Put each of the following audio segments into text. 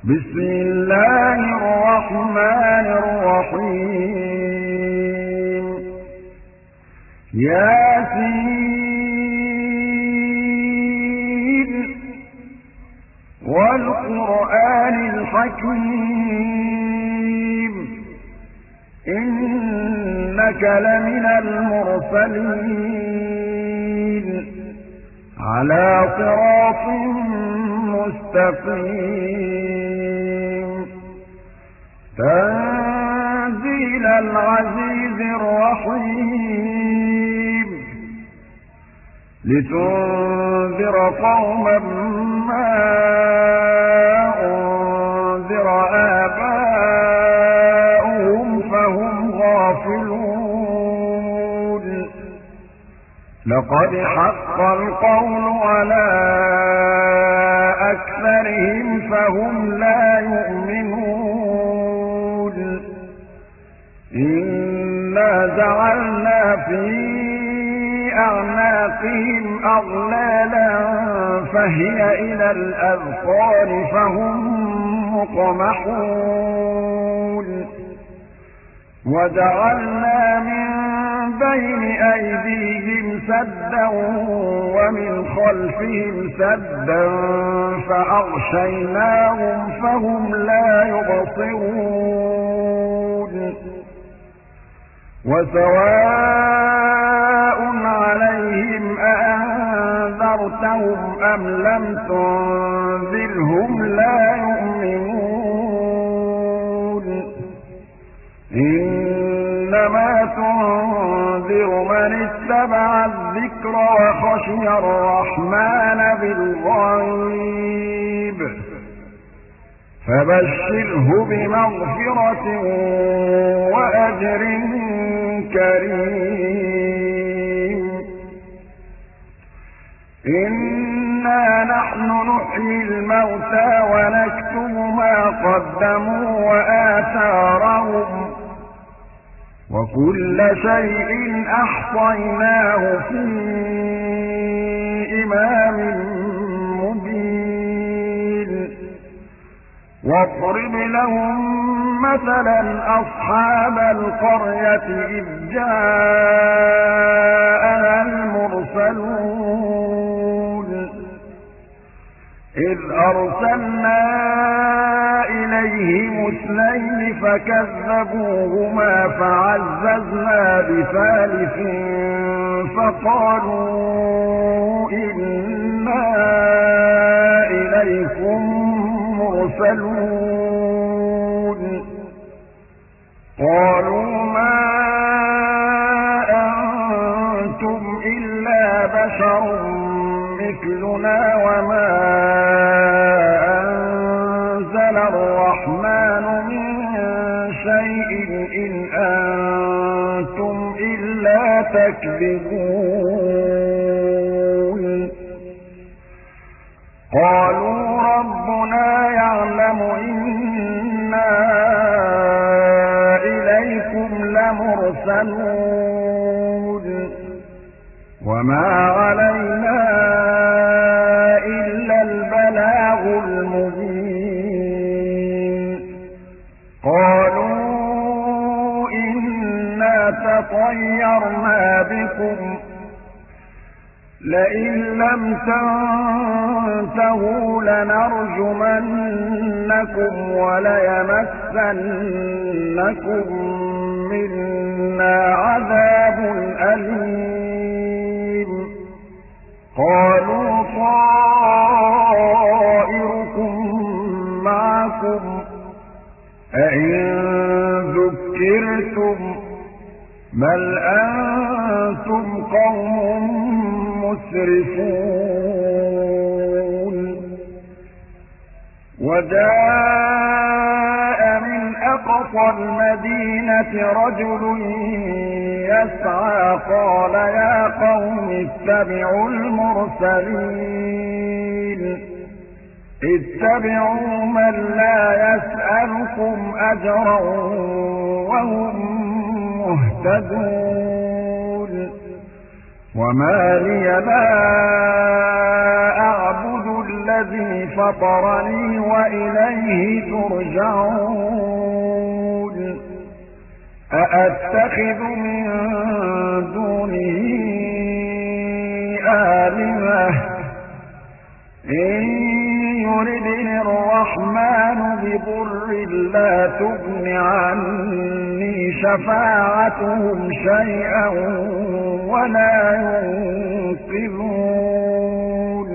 بسم الله الرحمن الرحيم ياسين والقرآن الحكيم إنك لمن المرسلين على صراط مستقيم تنزيل العزيز الرحيم لتنذر قوما ما أنذر آباؤهم فهم غافلون لقد حق القول على أكثرهم فهم لا يؤمنون إنا جعلنا في أعناقهم أغلالا فهي إلى الأذقان فهم مقمحون وجعلنا من بين أيديهم سدا ومن خلفهم سدا فأغشيناهم فهم لا يبصرون وسواء عليهم أأنذرتهم أم لم تنذرهم لا يؤمنون إنما تنذر من اتبع الذكر وخشي الرحمن بالغيب فبشره بمغفرة وأجر كريم إنا نحن نحيي الموتى ونكتب ما قدموا وآثارهم وكل شيء أحصيناه في إمام مبين واضرب لهم مثلا أصحاب القرية إذ جاءها المرسلون إذ أرسلنا إليهم اثنين فكذبوهما فعززنا بثالث فقالوا إنا إليكم مرسلون قالوا ما أنتم إلا بشر مثلنا وما أنزل الرحمن من شيء إن أنتم إلا تكذبون قالوا ربنا يعلم إنا إليكم لمرسلون وما علينا إلا البلاغ المبين قالوا إنا تطيرنا بكم لئن لم تنتهوا لنرجمنكم وليمسنكم منا عذاب أليم قالوا طائركم معكم أئن ذكرتم بل أنتم قوم مسرفون وجاء من أقصى المدينة رجل يسعى قال يا قوم اتبعوا المرسلين اتبعوا من لا يسألكم أجرا وهم مهتدون وما لي لا أعبد الذي فطرني وإليه ترجعون أأتخذ من دونه آلهة إن يردني الرحمن بضر لا تغن عني شفاعتهم شيئا ولا ينقذون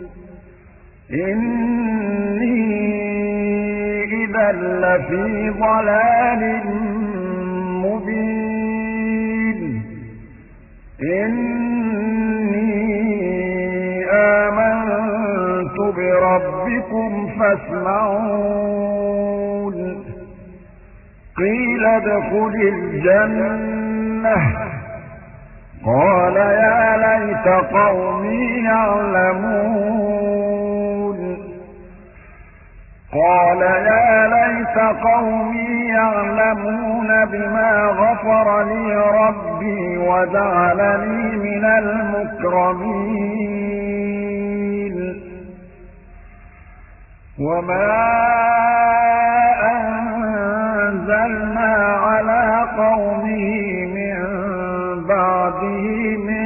إني إذا لفي ضلال مبين إني آمنت بربكم فاسمعون قيل ادخل الجنة قال يا ليت قومي يعلمون قال يا ليت قومي يعلمون بما غفر لي ربي وجعلني من المكرمين وما أنزلنا على قومه من بعده من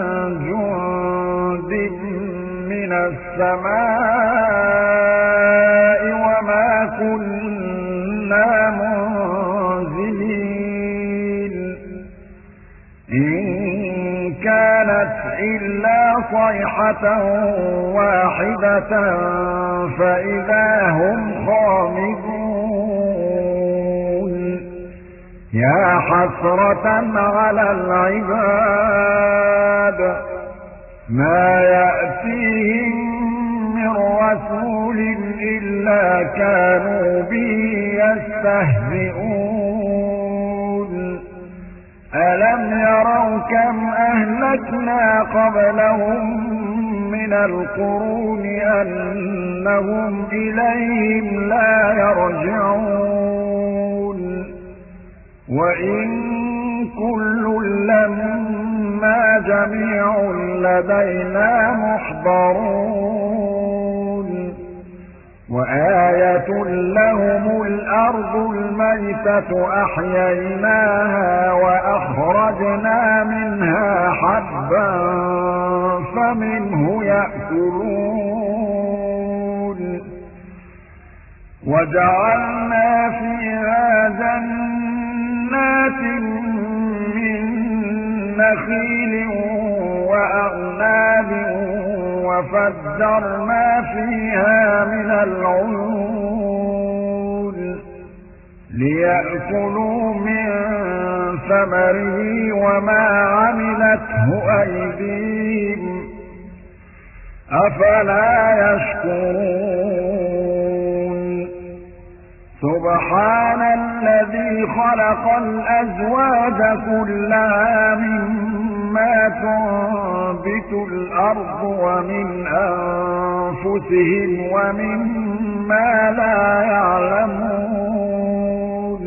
جند من السماء وما كنا منزلين إن كانت إلا صيحة واحدة فإذا هم خامدون يا حسرة على العباد ما يأتيهم من رسول إلا كانوا به يستهزئون ألم يروا كم أهلكنا قبلهم من القرون أنهم إليهم لا يرجعون وإن كل لما جميع لدينا محضرون وآية لهم الأرض الميتة أحييناها وأخرجنا منها حبا فمنه يأكلون وجعلنا فيها جنات من نخيل وأعناب وفجرنا فيها من العيون ليأكلوا من ثمره وما عملته أيديهم أفلا يشكرون سبحان الذي خلق الأزواج كلها مما تنبت الأرض ومن أنفسهم ومما لا يعلمون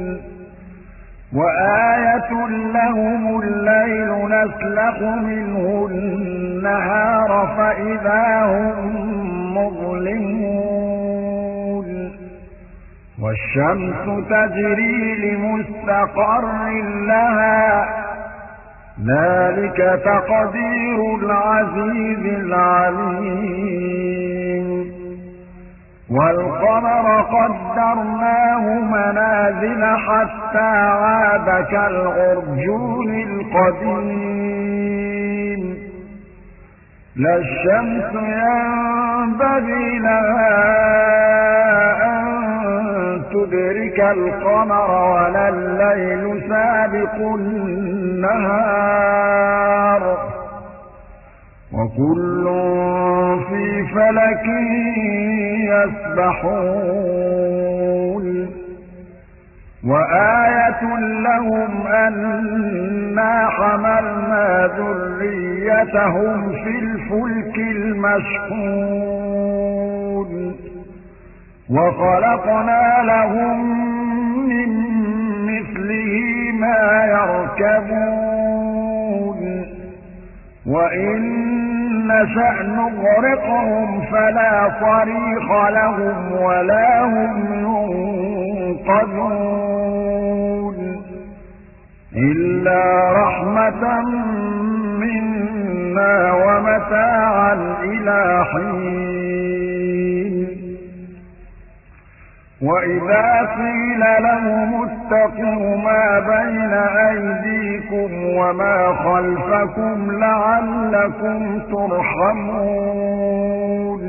وآية لهم الليل نسلخ منه النهار فإذا هم مظلمون والشمس تجري لمستقر لها ذلك تقدير العزيز العليم والقمر قدرناه منازل حتى عاد كالعرجون القديم لا الشمس ينبغي لها أن تدرك القمر ولا الليل سابق النهار وكل في فلك يسبحون وآية لهم أنا حملنا ذريتهم في الفلك المشحون وخلقنا لهم من مثله ما يركبون وإن نشأ نغرقهم فلا صريخ لهم ولا هم ينقذون إلا رحمة منا ومتاعا إلى حين وإذا قيل لهم اتقوا ما بين أيديكم وما خلفكم لعلكم ترحمون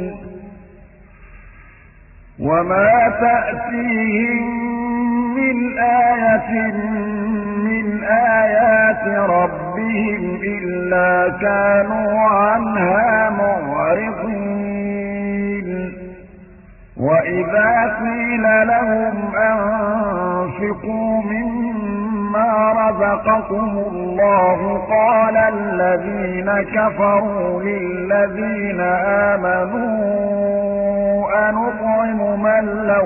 وما تأتيهم من آية من آيات ربهم إلا كانوا عنها معرضين وإذا قيل لهم أنفقوا مما رزقكم الله قال الذين كفروا للذين آمنوا أنطعم من لو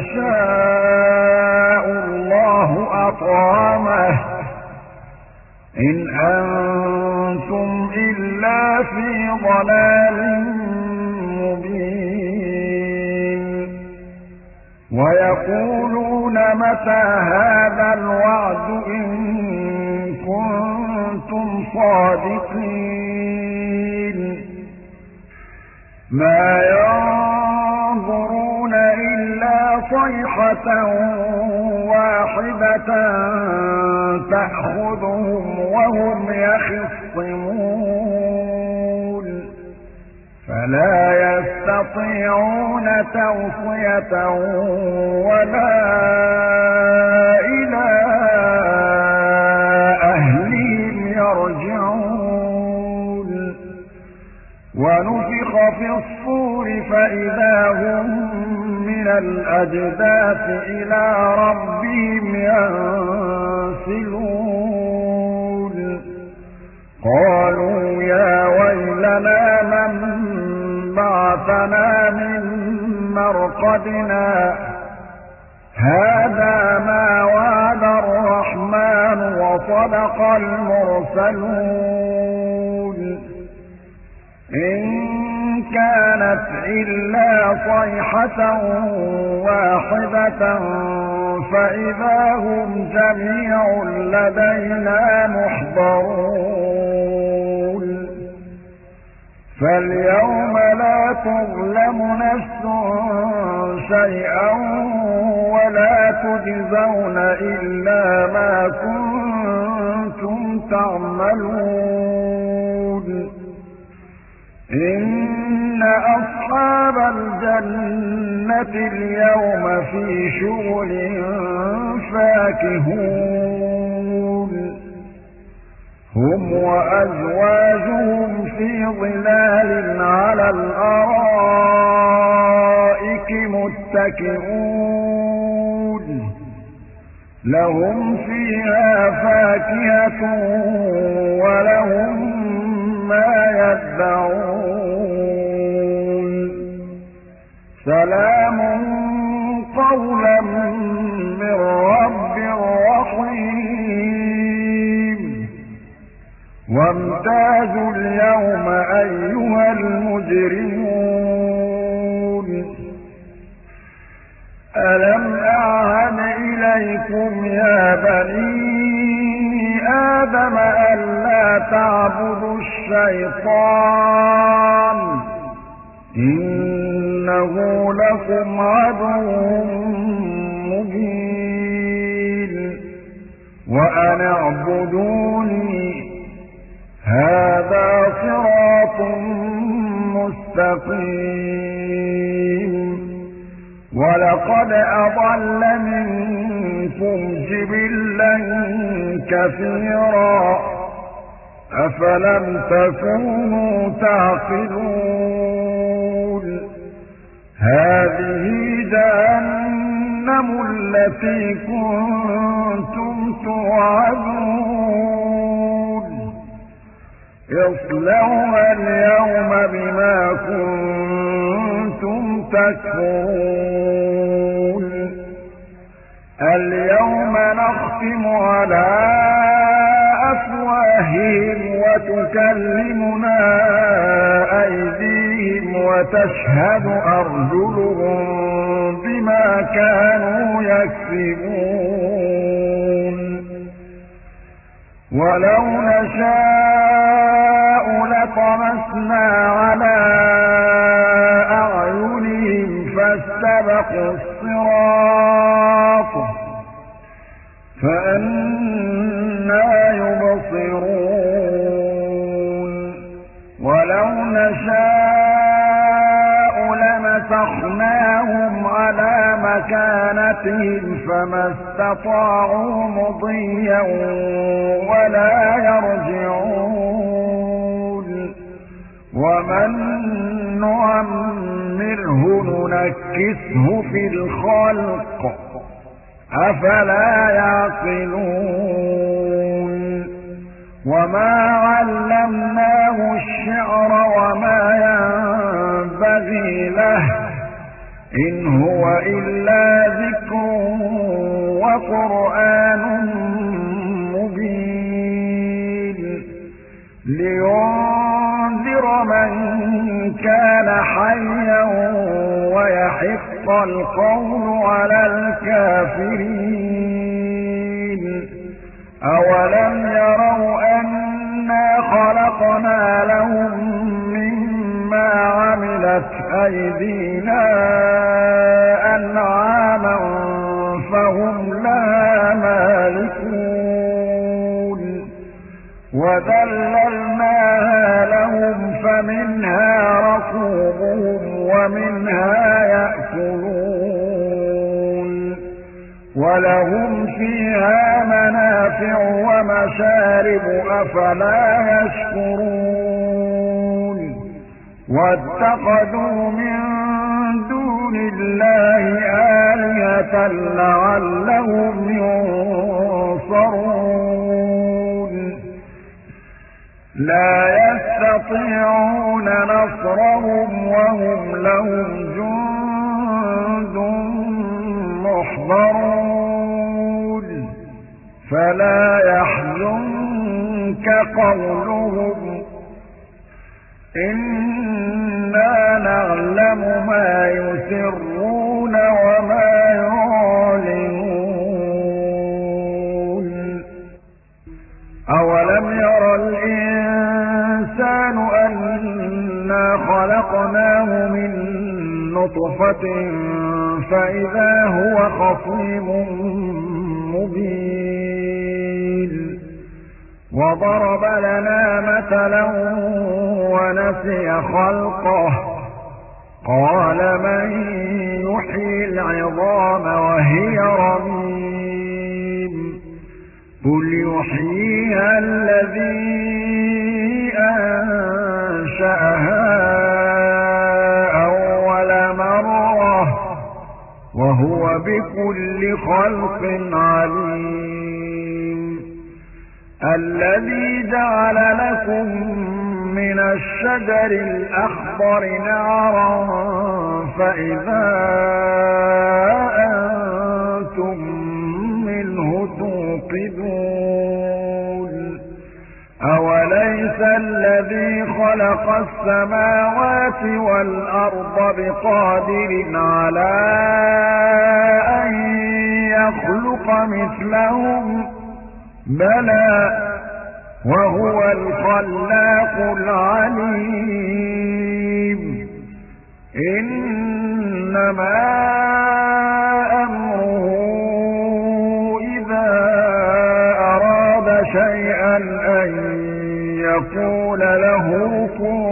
يشاء الله أطعمه إن أنتم إلا في ضلال مبين ويقولون متى هذا الوعد إن كنتم صادقين ما ينظرون إلا صيحة واحدة تأخذهم وهم يخصمون فلا يستطيعون توصية ولا إلى أهلهم يرجعون ونفخ في الصور فإذا هم من الأجداث إلى ربهم ينسلون قالوا يا ويلنا من بعثنا من مرقدنا هذا ما وعد الرحمن وصدق المرسلون إن كانت إلا صيحة واحدة فإذا هم جميع لدينا محضرون فاليوم لا تظلم نفس شيئا ولا تجزون إلا ما كنتم تعملون إن أصحاب الجنة اليوم في شغل فاكهون هم وأزواجهم في ظلال على الأرائك متكئون لهم فيها فاكهة ولهم ما يدعون سلام قولا من رب رحيم وامتازوا اليوم أيها المجرمون ألم أعهد إليكم يا بني آدم ألا تعبدوا الشيطان إنه لكم عدو مبين وأن اعبدوني هذا صراط مستقيم ولقد أضل منكم جبلا كثيرا أفلم تكونوا تعقلون هذه جهنم التي كنتم توعدون اصلوها اليوم بما كنتم تكفرون اليوم نختم على أفواههم وتكلمنا أيديهم وتشهد أرجلهم بما كانوا يكسبون ولو نشاء لطمسنا على أعينهم فاستبقوا الصراط فأنى يبصرون ولو نشاء لمسخناهم على مكانتهم فما استطاعوا مضيا ولا يرجعون ومن نعمره ننكسه في الخلق أفلا يعقلون وما علمناه الشعر وما ينبغي له إن هو إلا ذكر وقرآن مبين لينذر من كان حيا ويحق القول على الكافرين أولم يروا أنا خلقنا لهم مما عملت أيدينا أنعاما فهم لها مالكون وذللناها لهم فمنها ركوبهم ومنها يأكلون ولهم فيها منافع ومشارب أفلا يشكرون واتخذوا من دون الله آلهة لعلهم ينصرون لا يستطيعون نصرهم وهم لهم جند محضرون فلا يحزنك قولهم إنا نعلم ما يسرون وما يعلنون أولم ير الإنسان أنا خلقناه من نطفة فإذا هو خصيم مبين وضرب لنا مثلا ونسي خلقه قال من يحيي العظام وهي رميم قل يحييها الذي أنشأها أول مرة وهو بكل خلق عليم الذي جعل لكم من الشجر الأخضر نارا فإذا أنتم منه توقدون أوليس الذي خلق السماوات والأرض بقادر على أن يخلق مثلهم بلى وهو الخلاق العليم إنما أمره إذا أراد شيئا أن يقول له كن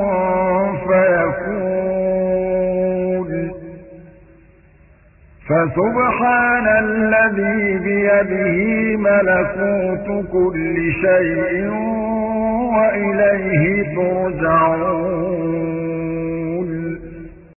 فيكون فسبحان الذي بيده ملكوت كل شيء وإليه ترجعون